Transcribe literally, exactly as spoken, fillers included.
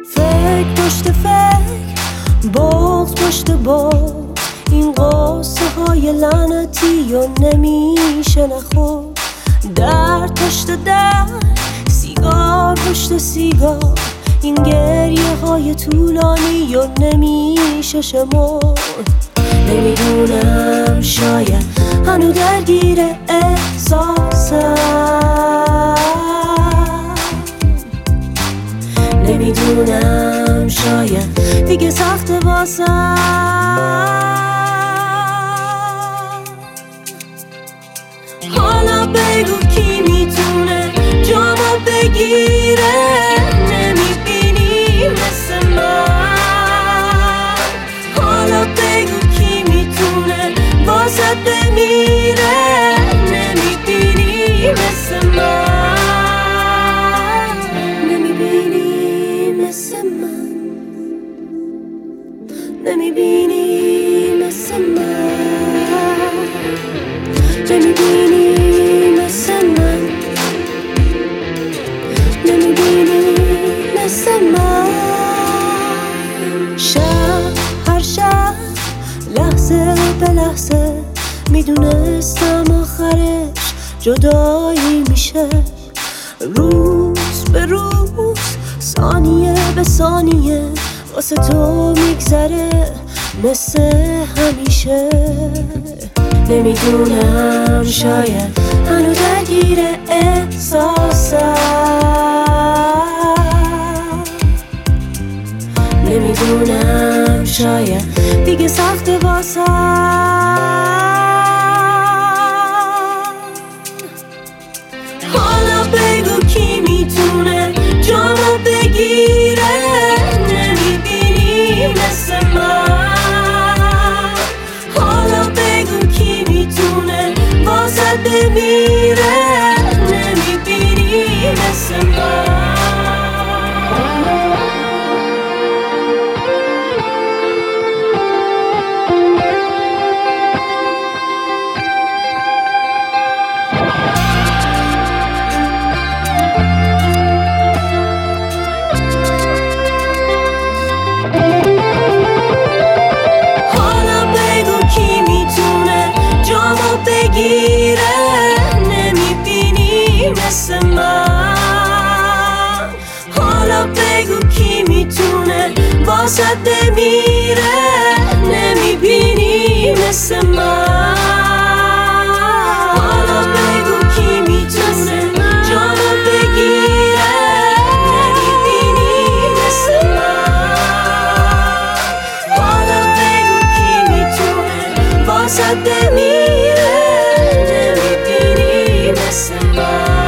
فکر پشت فکر، بغض پشت بغض، این قصه های لعنتی و نمیشه نخورد. درد پشت درد، سیگار پشت سیگار، این گریه های طولانی و نمیشه شمرد. نمیدونم شاید هنو درگیر احساسم، نمیدونم شاید دیگه سخت واسم. حالا بگو کی میتونه جامو بگیره، نمیبینی مثل من. حالا بگو کی میتونه واسه بمیره، نمیبینی مثل من. نمیبینی مثل من، نمیبینی مثل من، نمیبینی مثل من، نمیبینی مثل من. شب هر شب، لحظه به لحظه، میدونستم آخرش جدایی میشه. روز به روز، ثانیه به ثانیه، واسه تو میگذره مثل همیشه. نمیدونم شاید هنو درگیر احساسم، نمیدونم شاید دیگه سخت واسم. حالا بگو کی میتونه جامو بگیره، نمیبینی مثل من. حالا بگو کی میتونه واسه بمیره، نمیبینی مثل من. بگیره، نمیبینی مثل من. حالا بگو کی میتونه واسه بمیره، نمیبینی مثل من. حالا بگو کی میتونه جانو بگیره، نمیبینی مثل من. حالا بگو کی میتونه واسه بمیره، نمیبینی مثل من.